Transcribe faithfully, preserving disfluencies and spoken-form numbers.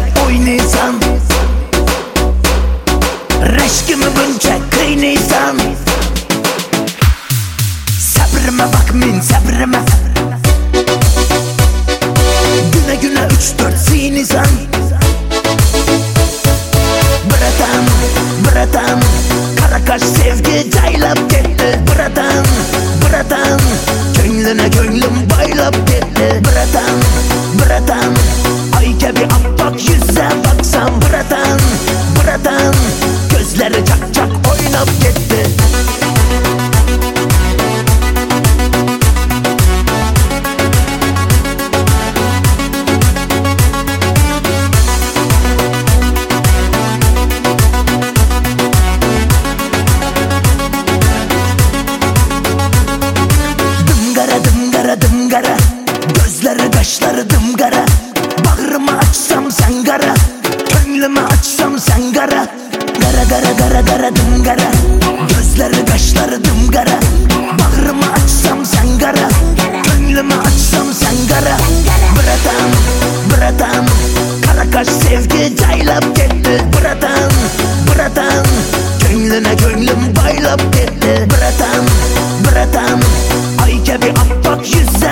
oynaysan, rəşkimi bunca qıynaysan. Səbrimə bax min səbrimə, günə günə üç dörd sinirsən. Bratan, bratan, Karakaş sevgi caylap getdi. Bratan, bratan, könlüne könlüm baylap getdi. Bratan, bratan, ay gibi appak yüze baksam. Bratan, bratan, gözleri çak çak oynap getdi. Dımgara, gözleri kaşları dımgara. Bağrımı açsam sen kara, könlümü açsam sen kara. Gara gara gara gara dımgara, gözleri kaşları dımgara. Bağrımı açsam sen kara, könlümü açsam sen kara. Bratan, bratan, Karakaş sevgi caylap getdi. Bratan, bratan, könlüne könlüm baylap getdi. Bratan, bratan, ay gibi appak yüz